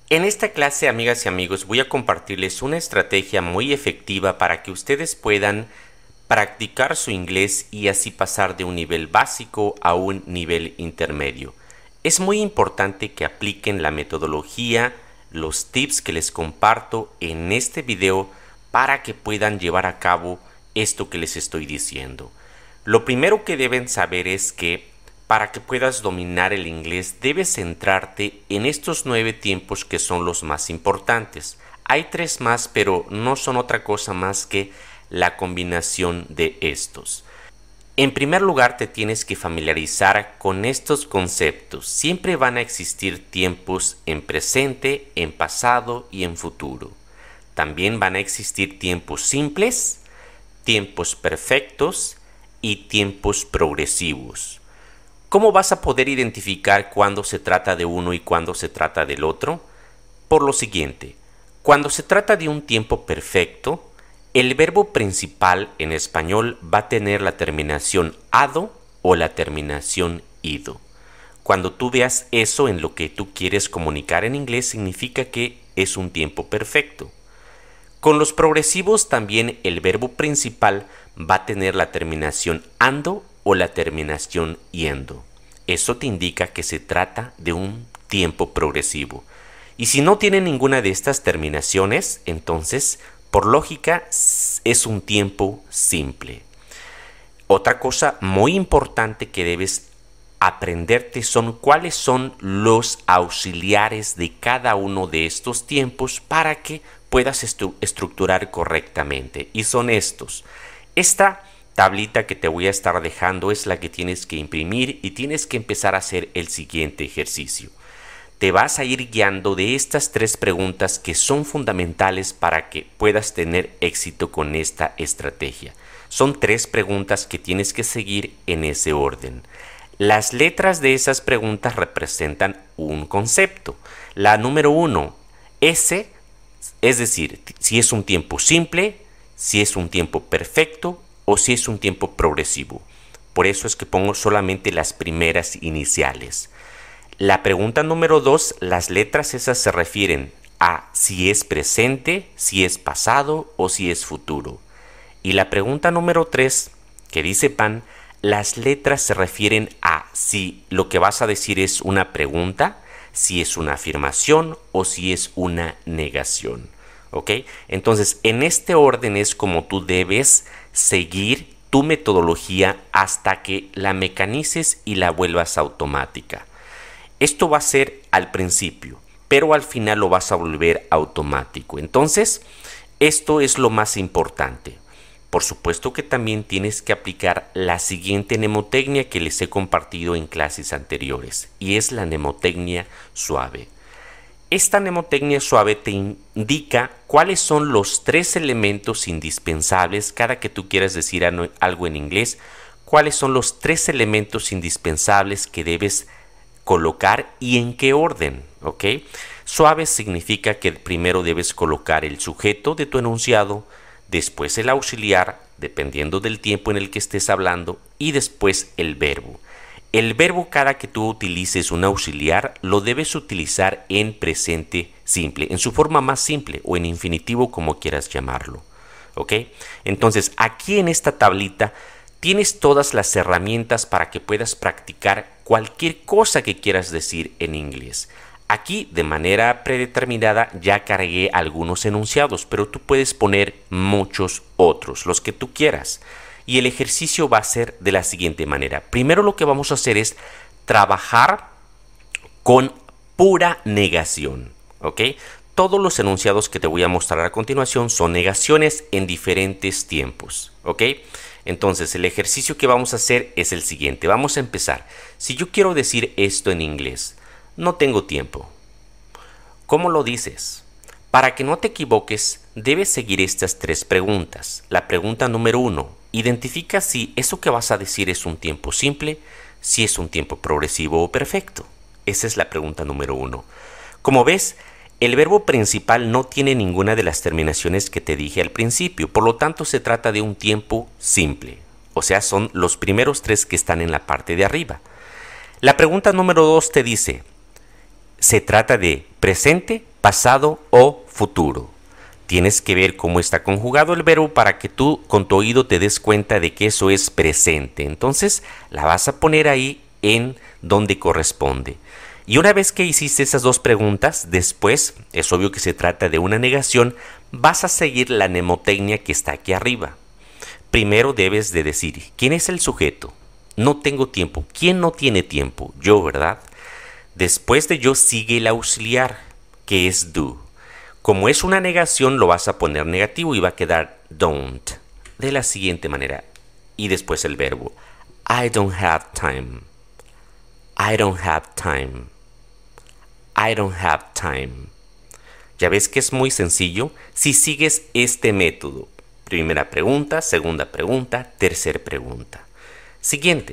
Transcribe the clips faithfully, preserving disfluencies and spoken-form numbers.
En esta clase, amigas y amigos, voy a compartirles una estrategia muy efectiva para que ustedes puedan practicar su inglés y así pasar de un nivel básico a un nivel intermedio. Es muy importante que apliquen la metodología, los tips que les comparto en este video para que puedan llevar a cabo esto que les estoy diciendo. Lo primero que deben saber es que para que puedas dominar el inglés debes centrarte en estos nueve tiempos que son los más importantes. Hay tres más, pero no son otra cosa más que la combinación de estos. En primer lugar, te tienes que familiarizar con estos conceptos. Siempre van a existir tiempos en presente, en pasado y en futuro. También van a existir tiempos simples, tiempos perfectos y tiempos progresivos. ¿Cómo vas a poder identificar cuándo se trata de uno y cuándo se trata del otro? Por lo siguiente, cuando se trata de un tiempo perfecto, el verbo principal en español va a tener la terminación ado o la terminación ido. Cuando tú veas eso en lo que tú quieres comunicar en inglés, significa que es un tiempo perfecto. Con los progresivos también el verbo principal va a tener la terminación ando o la terminación yendo. Eso te indica que se trata de un tiempo progresivo. Y si no tiene ninguna de estas terminaciones, entonces, por lógica, es un tiempo simple. Otra cosa muy importante que debes aprenderte son cuáles son los auxiliares de cada uno de estos tiempos para que puedas estru- estructurar correctamente. Y son estos. Esta tablita que te voy a estar dejando es la que tienes que imprimir y tienes que empezar a hacer el siguiente ejercicio. Te vas a ir guiando de estas tres preguntas que son fundamentales para que puedas tener éxito con esta estrategia. Son tres preguntas que tienes que seguir en ese orden. Las letras de esas preguntas representan un concepto. La número uno, S, es decir, si es un tiempo simple, si es un tiempo perfecto o si es un tiempo progresivo. Por eso es que pongo solamente las primeras iniciales. La pregunta número dos, las letras esas se refieren a si es presente, si es pasado o si es futuro. Y la pregunta número tres, que dice Pan, las letras se refieren a si lo que vas a decir es una pregunta, si es una afirmación o si es una negación. ¿Ok? Entonces, en este orden es como tú debes seguir tu metodología hasta que la mecanices y la vuelvas automática. Esto va a ser al principio, pero al final lo vas a volver automático. Entonces, esto es lo más importante. Por supuesto que también tienes que aplicar la siguiente mnemotecnia que les he compartido en clases anteriores, y es la mnemotecnia suave. Esta mnemotecnia suave te indica cuáles son los tres elementos indispensables cada que tú quieras decir algo en inglés, cuáles son los tres elementos indispensables que debes colocar y en qué orden, ¿ok? Suave significa que primero debes colocar el sujeto de tu enunciado, después el auxiliar, dependiendo del tiempo en el que estés hablando, y después el verbo. El verbo, cada que tú utilices un auxiliar, lo debes utilizar en presente simple, en su forma más simple o en infinitivo, como quieras llamarlo. ¿Ok? Entonces, aquí en esta tablita tienes todas las herramientas para que puedas practicar cualquier cosa que quieras decir en inglés. Aquí, de manera predeterminada, ya cargué algunos enunciados, pero tú puedes poner muchos otros, los que tú quieras. Y el ejercicio va a ser de la siguiente manera. Primero lo que vamos a hacer es trabajar con pura negación, ¿ok? Todos los enunciados que te voy a mostrar a continuación son negaciones en diferentes tiempos, ¿ok? Entonces, el ejercicio que vamos a hacer es el siguiente. Vamos a empezar. Si yo quiero decir esto en inglés, no tengo tiempo. ¿Cómo lo dices? Para que no te equivoques, debes seguir estas tres preguntas. La pregunta número uno, identifica si eso que vas a decir es un tiempo simple, si es un tiempo progresivo o perfecto. Esa es la pregunta número uno. Como ves, el verbo principal no tiene ninguna de las terminaciones que te dije al principio, por lo tanto se trata de un tiempo simple. O sea, son los primeros tres que están en la parte de arriba. La pregunta número dos te dice, ¿se trata de presente, pasado o futuro. Tienes que ver cómo está conjugado el verbo para que tú con tu oído te des cuenta de que eso es presente. Entonces la vas a poner ahí en donde corresponde. Y una vez que hiciste esas dos preguntas, después, es obvio que se trata de una negación, vas a seguir la mnemotecnia que está aquí arriba. Primero debes de decir, ¿quién es el sujeto? No tengo tiempo. ¿Quién no tiene tiempo? Yo, ¿verdad? Después de yo sigue el auxiliar, que es do. Como es una negación, lo vas a poner negativo y va a quedar don't. De la siguiente manera. Y después el verbo. I don't have time. I don't have time. I don't have time. Ya ves que es muy sencillo si sigues este método. Primera pregunta, segunda pregunta, tercera pregunta. Siguiente.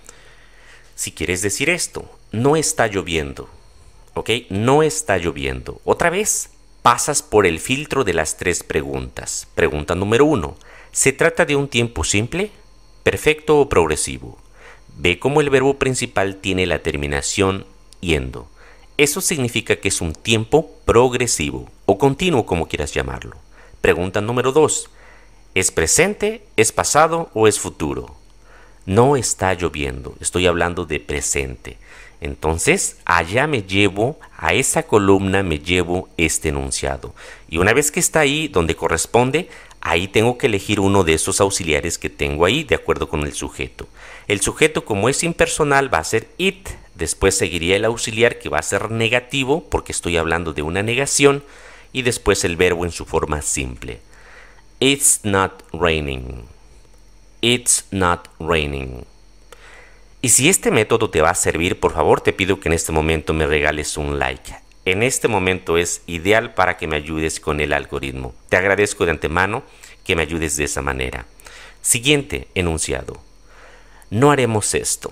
Si quieres decir esto, no está lloviendo. ¿Ok? No está lloviendo. Otra vez, pasas por el filtro de las tres preguntas. Pregunta número uno. ¿Se trata de un tiempo simple, perfecto o progresivo? Ve cómo el verbo principal tiene la terminación yendo. Eso significa que es un tiempo progresivo o continuo, como quieras llamarlo. Pregunta número dos. ¿Es presente, es pasado o es futuro? No está lloviendo. Estoy hablando de presente. Entonces, allá me llevo, a esa columna me llevo este enunciado. Y una vez que está ahí, donde corresponde, ahí tengo que elegir uno de esos auxiliares que tengo ahí, de acuerdo con el sujeto. El sujeto, como es impersonal, va a ser it. Después seguiría el auxiliar, que va a ser negativo, porque estoy hablando de una negación. Y después el verbo en su forma simple. It's not raining. It's not raining. Y si este método te va a servir, por favor te pido que en este momento me regales un like. En este momento es ideal para que me ayudes con el algoritmo. Te agradezco de antemano que me ayudes de esa manera. Siguiente enunciado. No haremos esto.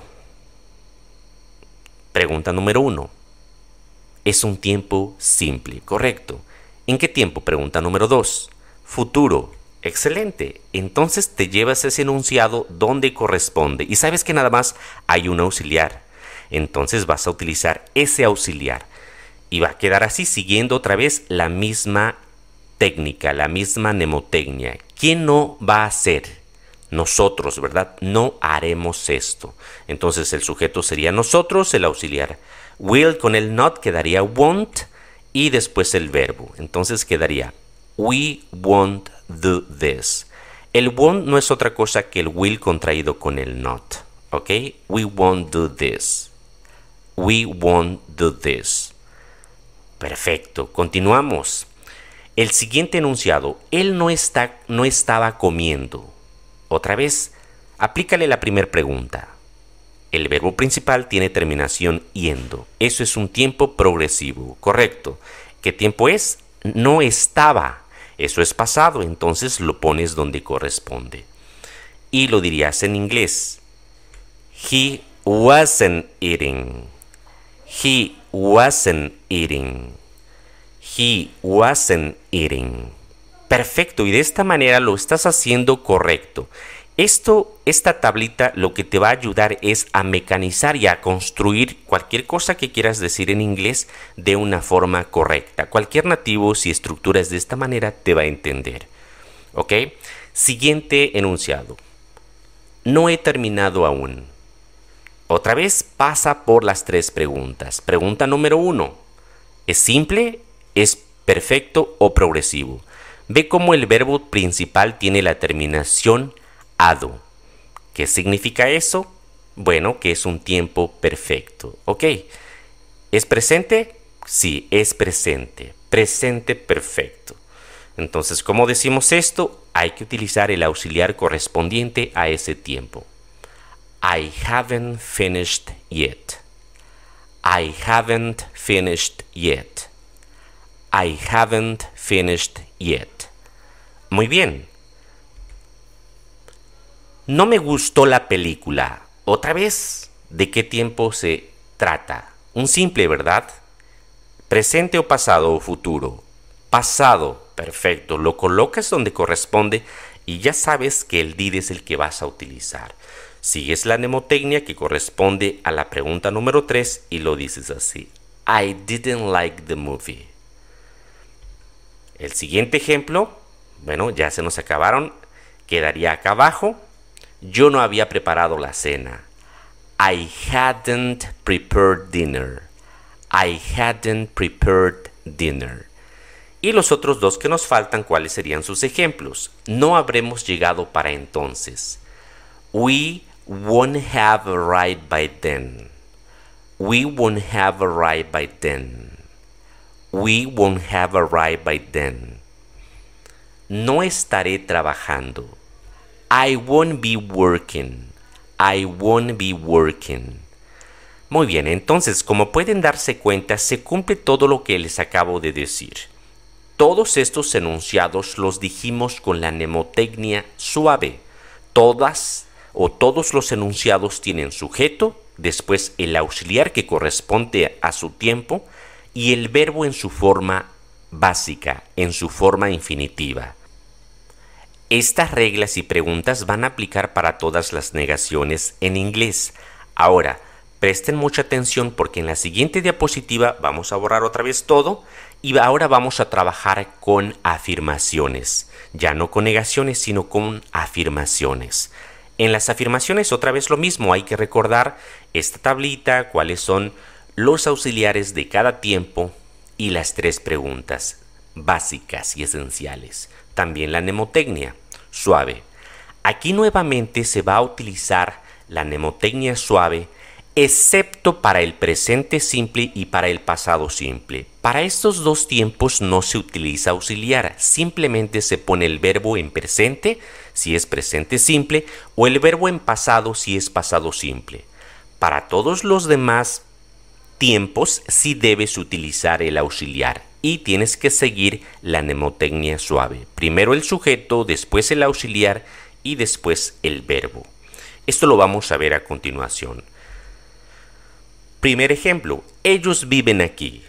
Pregunta número uno. Es un tiempo simple, correcto. ¿En qué tiempo? Pregunta número dos. Futuro. Excelente. Entonces te llevas ese enunciado donde corresponde. Y sabes que nada más hay un auxiliar. Entonces vas a utilizar ese auxiliar. Y va a quedar así siguiendo otra vez la misma técnica, la misma mnemotecnia. ¿Quién no va a hacer? Nosotros, ¿verdad? No haremos esto. Entonces el sujeto sería nosotros, el auxiliar. Will con el not quedaría won't y después el verbo. Entonces quedaría we won't do this. El won't no es otra cosa que el will contraído con el not. ¿Ok? We won't do this. We won't do this. Perfecto. Continuamos. El siguiente enunciado. Él no, está, no estaba comiendo. Otra vez, aplícale la primera pregunta. El verbo principal tiene terminación yendo. Eso es un tiempo progresivo, correcto. ¿Qué tiempo es? No estaba. Eso es pasado, entonces lo pones donde corresponde. Y lo dirías en inglés. He wasn't eating. He wasn't eating. He wasn't eating. Perfecto, y de esta manera lo estás haciendo correcto. Esto, esta tablita lo que te va a ayudar es a mecanizar y a construir cualquier cosa que quieras decir en inglés de una forma correcta. Cualquier nativo, si estructuras de esta manera, te va a entender. ¿Ok? Siguiente enunciado. No he terminado aún. Otra vez pasa por las tres preguntas. Pregunta número uno. ¿Es simple? ¿Es perfecto o progresivo? Ve cómo el verbo principal tiene la terminación ado. ¿Qué significa eso? Bueno, que es un tiempo perfecto. ¿Ok? ¿Es presente? Sí, es presente. Presente perfecto. Entonces, ¿cómo decimos esto? Hay que utilizar el auxiliar correspondiente a ese tiempo. I haven't finished yet. I haven't finished yet. I haven't finished yet. Muy bien. No me gustó la película. Otra vez, ¿de qué tiempo se trata? Un simple, ¿verdad? Presente o pasado o futuro. Pasado, perfecto. Lo colocas donde corresponde y ya sabes que el did es el que vas a utilizar. Sigues la mnemotecnia que corresponde a la pregunta número tres y lo dices así. I didn't like the movie. El siguiente ejemplo, bueno, ya se nos acabaron, quedaría acá abajo. Yo no había preparado la cena. I hadn't prepared dinner. I hadn't prepared dinner. Y los otros dos que nos faltan, ¿cuáles serían sus ejemplos? No habremos llegado para entonces. We won't have arrived by then. We won't have arrived by then. We won't have arrived by then. No estaré trabajando. I won't be working. I won't be working. Muy bien, entonces, como pueden darse cuenta, se cumple todo lo que les acabo de decir. Todos estos enunciados los dijimos con la mnemotecnia suave. Todas o todos los enunciados tienen sujeto, después el auxiliar que corresponde a su tiempo y el verbo en su forma básica, en su forma infinitiva. Estas reglas y preguntas van a aplicar para todas las negaciones en inglés. Ahora, presten mucha atención porque en la siguiente diapositiva vamos a borrar otra vez todo y ahora vamos a trabajar con afirmaciones. Ya no con negaciones, sino con afirmaciones. En las afirmaciones otra vez lo mismo, hay que recordar esta tablita, cuáles son los auxiliares de cada tiempo y las tres preguntas básicas y esenciales. También la mnemotecnia suave. Aquí nuevamente se va a utilizar la mnemotecnia suave excepto para el presente simple y para el pasado simple. Para estos dos tiempos no se utiliza auxiliar, simplemente se pone el verbo en presente si es presente simple o el verbo en pasado si es pasado simple. Para todos los demás tiempos sí debes utilizar el auxiliar y tienes que seguir la mnemotecnia suave. Primero el sujeto, después el auxiliar y después el verbo. Esto lo vamos a ver a continuación. Primer ejemplo, ellos viven aquí.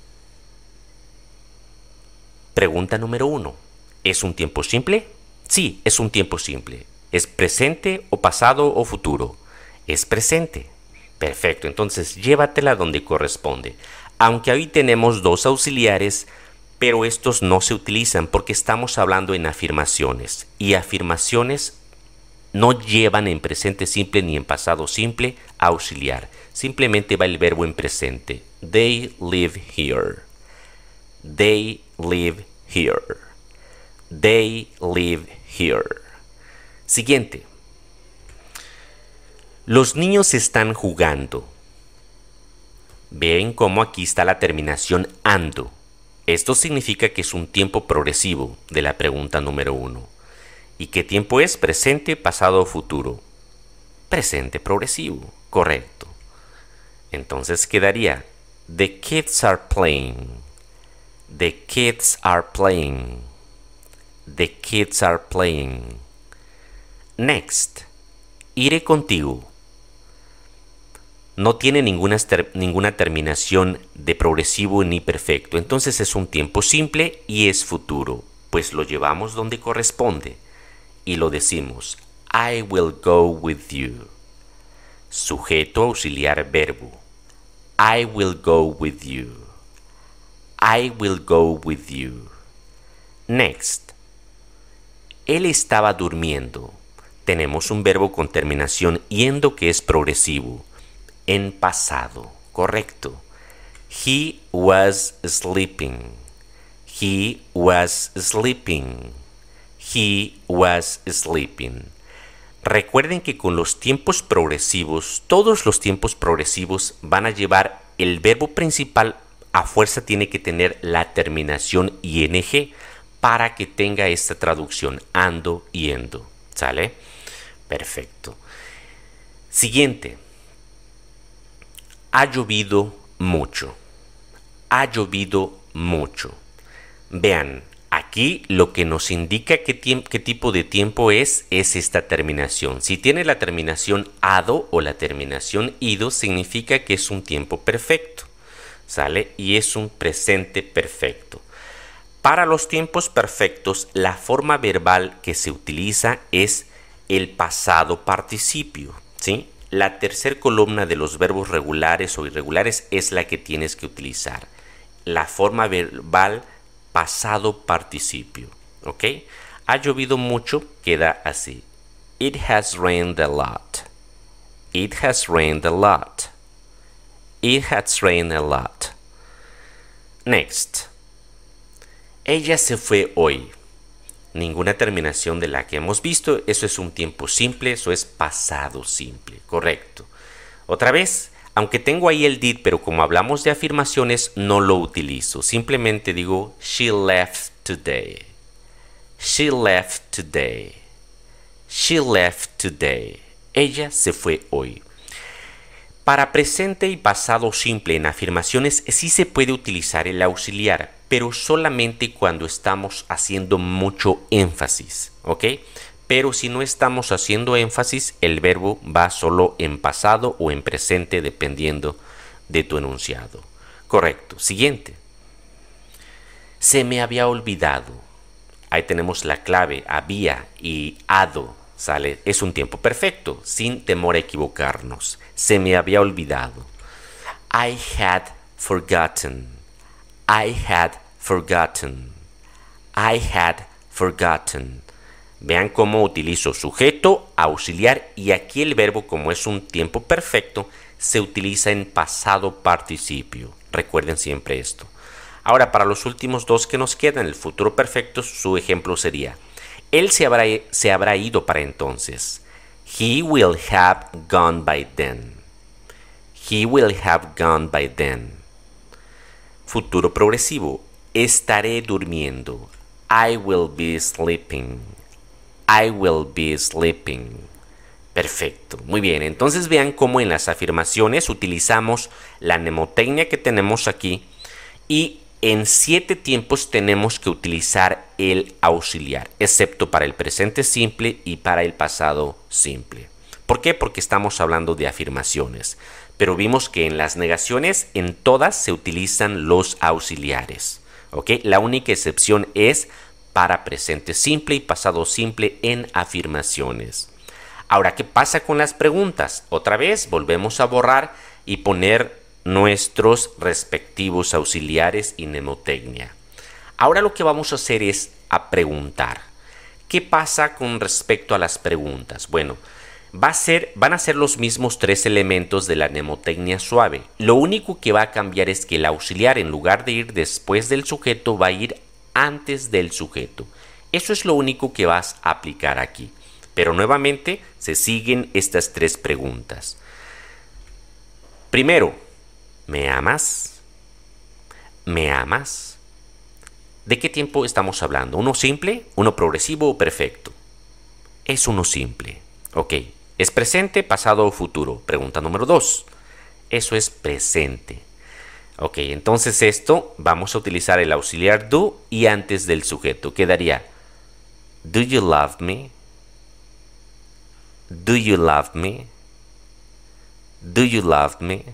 Pregunta número uno, ¿es un tiempo simple? Sí, es un tiempo simple. ¿Es presente o pasado o futuro? Es presente. Perfecto, entonces llévatela donde corresponde. Aunque ahí tenemos dos auxiliares, pero estos no se utilizan porque estamos hablando en afirmaciones. Y afirmaciones no llevan en presente simple ni en pasado simple auxiliar. Simplemente va el verbo en presente. They live here. They live here. They live here. Siguiente. Los niños están jugando. Ven cómo aquí está la terminación ando. Esto significa que es un tiempo progresivo de la pregunta número uno. ¿Y qué tiempo es? ¿Presente, pasado o futuro? Presente progresivo, correcto. Entonces quedaría The kids are playing. The kids are playing. The kids are playing. Next. Iré contigo. No tiene ninguna, ter ninguna terminación de progresivo ni perfecto. Entonces es un tiempo simple y es futuro. Pues lo llevamos donde corresponde. Y lo decimos. I will go with you. Sujeto auxiliar verbo. I will go with you. I will go with you. Next. Él estaba durmiendo. Tenemos un verbo con terminación yendo que es progresivo. En pasado, correcto. He was sleeping. He was sleeping. He was sleeping. Recuerden que con los tiempos progresivos, todos los tiempos progresivos van a llevar el verbo principal a fuerza tiene que tener la terminación ing para que tenga esta traducción ando, yendo. ¿Sale? Perfecto. Siguiente. Ha llovido mucho. Ha llovido mucho. Vean, aquí lo que nos indica qué, qué tipo de tiempo es, es esta terminación. Si tiene la terminación ado o la terminación ido, significa que es un tiempo perfecto. ¿Sale? Y es un presente perfecto. Para los tiempos perfectos, la forma verbal que se utiliza es el pasado participio, ¿sí? La tercera columna de los verbos regulares o irregulares es la que tienes que utilizar. La forma verbal pasado participio, ¿ok? Ha llovido mucho, queda así. It has rained a lot. It has rained a lot. It has rained a lot. Next. Ella se fue hoy. Ninguna terminación de la que hemos visto. Eso es un tiempo simple, eso es pasado simple, correcto. Otra vez, aunque tengo ahí el did, pero como hablamos de afirmaciones, no lo utilizo. Simplemente digo, she left today. She left today. She left today. Ella se fue hoy. Para presente y pasado simple en afirmaciones sí se puede utilizar el auxiliar, pero solamente cuando estamos haciendo mucho énfasis, ¿ok? Pero si no estamos haciendo énfasis, el verbo va solo en pasado o en presente dependiendo de tu enunciado. Correcto. Siguiente. Se me había olvidado. Ahí tenemos la clave, había y hado, ¿sale? Es un tiempo perfecto, sin temor a equivocarnos. Se me había olvidado. I had forgotten. I had forgotten. I had forgotten. Vean cómo utilizo sujeto, auxiliar y aquí el verbo, como es un tiempo perfecto, se utiliza en pasado participio. Recuerden siempre esto. Ahora, para los últimos dos que nos quedan, el futuro perfecto, su ejemplo sería: él se habrá, se habrá ido para entonces. He will have gone by then. He will have gone by then. Futuro progresivo. Estaré durmiendo. I will be sleeping. I will be sleeping. Perfecto. Muy bien. Entonces vean cómo en las afirmaciones utilizamos la mnemotecnia que tenemos aquí y en siete tiempos tenemos que utilizar el auxiliar, excepto para el presente simple y para el pasado simple. ¿Por qué? Porque estamos hablando de afirmaciones. Pero vimos que en las negaciones, en todas se utilizan los auxiliares. ¿Ok? La única excepción es para presente simple y pasado simple en afirmaciones. Ahora, ¿qué pasa con las preguntas? Otra vez volvemos a borrar y poner nuestros respectivos auxiliares y mnemotecnia. Ahora lo que vamos a hacer es a preguntar. ¿Qué pasa con respecto a las preguntas? Bueno, va a ser, van a ser los mismos tres elementos de la mnemotecnia suave. Lo único que va a cambiar es que el auxiliar, en lugar de ir después del sujeto, va a ir antes del sujeto. Eso es lo único que vas a aplicar aquí. Pero nuevamente se siguen estas tres preguntas. Primero, ¿me amas? ¿Me amas? ¿De qué tiempo estamos hablando? ¿Uno simple, uno progresivo o perfecto? Es uno simple. Ok. ¿Es presente, pasado o futuro? Pregunta número dos. Eso es presente. Ok, entonces esto vamos a utilizar el auxiliar do y antes del sujeto. Quedaría: Do you love me? Do you love me? Do you love me?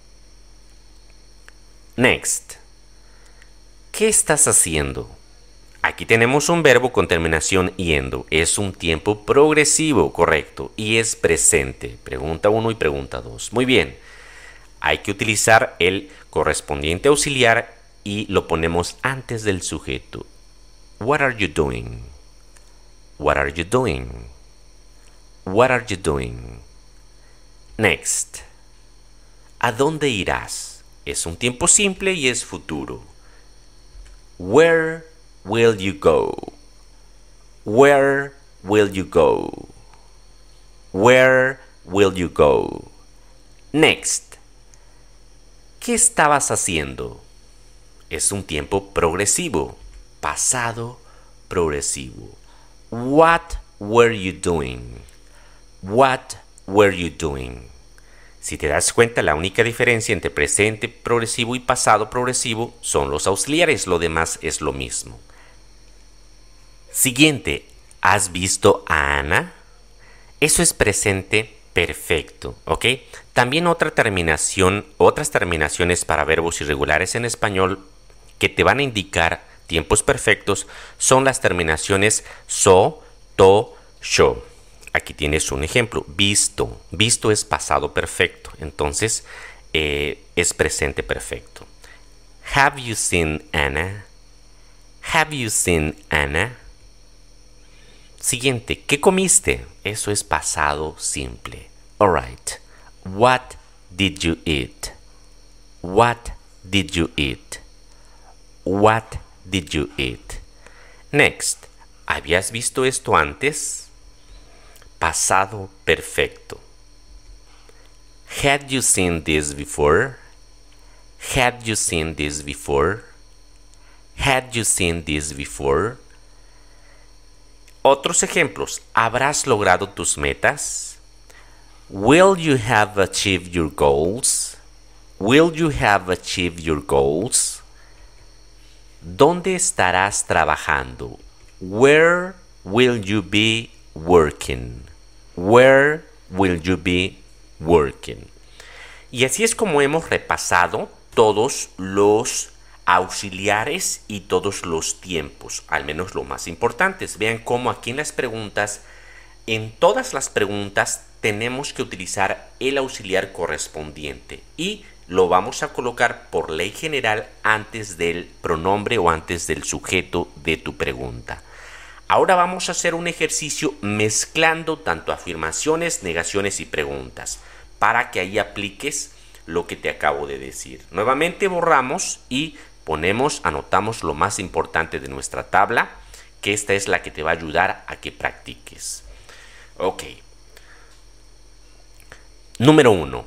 Next. ¿Qué estás haciendo? Aquí tenemos un verbo con terminación yendo. Es un tiempo progresivo, correcto, y es presente. Pregunta uno y pregunta dos. Muy bien. Hay que utilizar el correspondiente auxiliar y lo ponemos antes del sujeto. What are you doing? What are you doing? What are you doing? Next. ¿A dónde irás? Es un tiempo simple y es futuro. Where will you go? Where will you go? Where will you go? Next. ¿Qué estabas haciendo? Es un tiempo progresivo, pasado progresivo. What were you doing? What were you doing? Si te das cuenta, la única diferencia entre presente progresivo y pasado progresivo son los auxiliares, lo demás es lo mismo. Siguiente, ¿has visto a Ana? Eso es presente perfecto, ¿ok? También otra terminación, otras terminaciones para verbos irregulares en español que te van a indicar tiempos perfectos son las terminaciones so, to, sho. Aquí tienes un ejemplo, visto. Visto es pasado perfecto, entonces eh, es presente perfecto. Have you seen Anna? Have you seen Anna? Siguiente, ¿qué comiste? Eso es pasado simple. Alright. What did you eat? What did you eat? What did you eat? Next, ¿habías visto esto antes? Pasado perfecto. Had you seen this before? Had you seen this before? Had you seen this before? Otros ejemplos. ¿Habrás logrado tus metas? Will you have achieved your goals? Will you have achieved your goals? ¿Dónde estarás trabajando? Where will you be working? Where will you be working? Y así es como hemos repasado todos los auxiliares y todos los tiempos, al menos los más importantes. Vean cómo aquí en las preguntas, en todas las preguntas tenemos que utilizar el auxiliar correspondiente y lo vamos a colocar por ley general antes del pronombre o antes del sujeto de tu pregunta. Ahora vamos a hacer un ejercicio mezclando tanto afirmaciones, negaciones y preguntas para que ahí apliques lo que te acabo de decir. Nuevamente borramos y ponemos, anotamos lo más importante de nuestra tabla, que esta es la que te va a ayudar a que practiques. Ok. Número uno.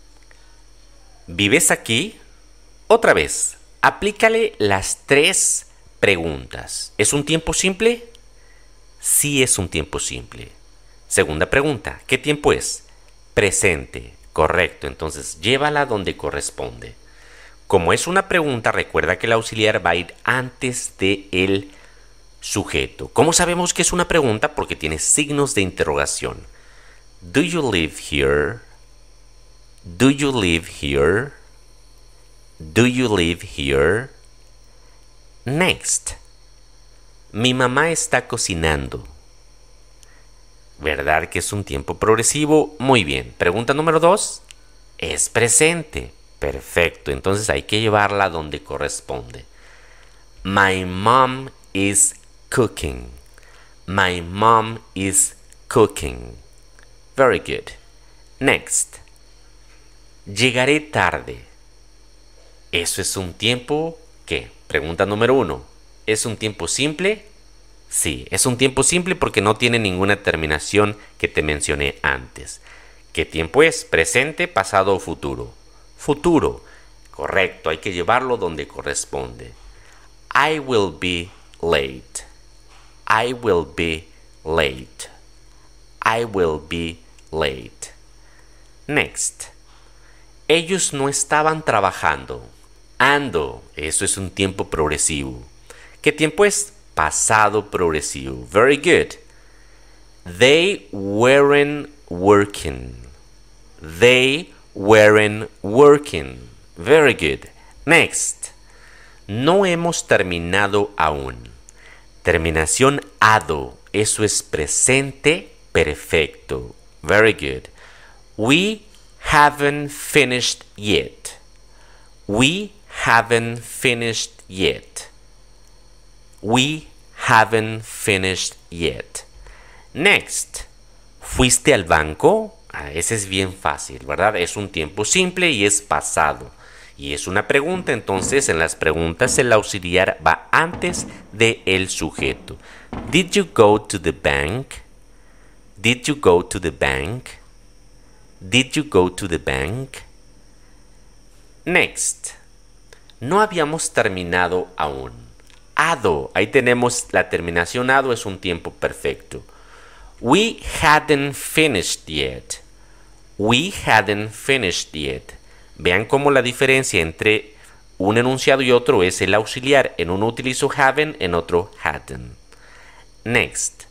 ¿Vives aquí? Otra vez, aplícale las tres preguntas. ¿Es un tiempo simple? Sí, es un tiempo simple. Segunda pregunta, ¿qué tiempo es? Presente. Correcto, entonces llévala donde corresponde. Como es una pregunta, recuerda que el auxiliar va a ir antes del sujeto. ¿Cómo sabemos que es una pregunta? Porque tiene signos de interrogación. Do you live here? Do you live here? Do you live here? Next. Mi mamá está cocinando. ¿Verdad que es un tiempo progresivo? Muy bien. Pregunta número dos. Es presente. Perfecto. Entonces hay que llevarla donde corresponde. My mom is cooking. My mom is cooking. Very good. Next. Llegaré tarde. ¿Eso es un tiempo qué? Pregunta número uno. ¿Es un tiempo simple? Sí, es un tiempo simple porque no tiene ninguna terminación que te mencioné antes. ¿Qué tiempo es? ¿Presente, pasado o futuro? Futuro. Correcto, hay que llevarlo donde corresponde. I will be late. I will be late. I will be late. Next. Ellos no estaban trabajando. Ando. Eso es un tiempo progresivo. ¿Qué tiempo es? Pasado progresivo. Very good. They weren't working. They weren't working. Very good. Next. No hemos terminado aún. Terminación ado. Eso es presente perfecto. Very good. We haven't finished yet. We haven't finished yet. We haven't finished yet. Next. ¿Fuiste al banco? Ah, ese es bien fácil, ¿verdad? Es un tiempo simple y es pasado. Y es una pregunta, entonces en las preguntas el auxiliar va antes de el sujeto. Did you go to the bank? Did you go to the bank? Did you go to the bank? Next. No habíamos terminado aún. Ado. Ahí tenemos la terminación ado, es un tiempo perfecto. We hadn't finished yet. We hadn't finished yet. Vean cómo la diferencia entre un enunciado y otro es el auxiliar. En uno utilizo haven't, en otro hadn't. Next.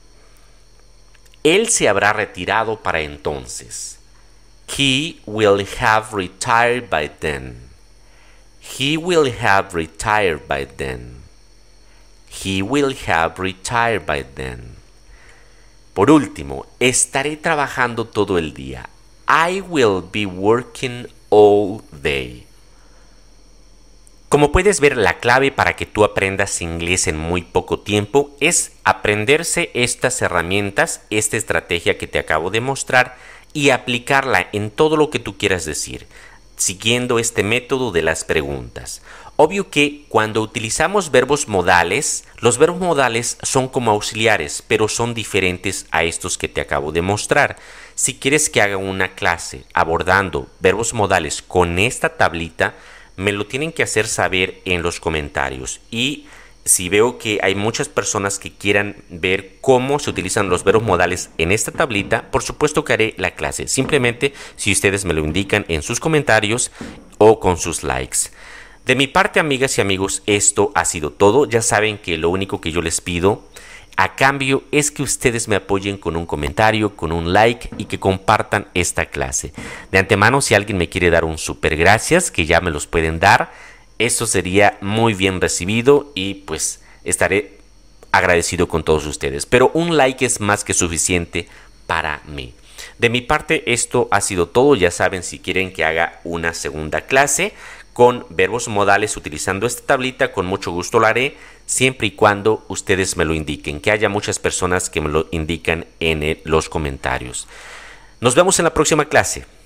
Él se habrá retirado para entonces. He will have retired by then. He will have retired by then. He will have retired by then. Por último, estaré trabajando todo el día. I will be working all day. Como puedes ver, la clave para que tú aprendas inglés en muy poco tiempo es aprenderse estas herramientas, esta estrategia que te acabo de mostrar y aplicarla en todo lo que tú quieras decir, siguiendo este método de las preguntas. Obvio que cuando utilizamos verbos modales, los verbos modales son como auxiliares, pero son diferentes a estos que te acabo de mostrar. Si quieres que haga una clase abordando verbos modales con esta tablita, me lo tienen que hacer saber en los comentarios. Y si veo que hay muchas personas que quieran ver cómo se utilizan los verbos modales en esta tablita, por supuesto que haré la clase. Simplemente si ustedes me lo indican en sus comentarios o con sus likes. De mi parte, amigas y amigos, esto ha sido todo. Ya saben que lo único que yo les pido a cambio es que ustedes me apoyen con un comentario, con un like y que compartan esta clase. De antemano, si alguien me quiere dar un super gracias, que ya me los pueden dar, eso sería muy bien recibido y pues estaré agradecido con todos ustedes. Pero un like es más que suficiente para mí. De mi parte, esto ha sido todo. Ya saben, si quieren que haga una segunda clase con verbos modales utilizando esta tablita, con mucho gusto lo haré, siempre y cuando ustedes me lo indiquen, que haya muchas personas que me lo indican en el, los comentarios. Nos vemos en la próxima clase.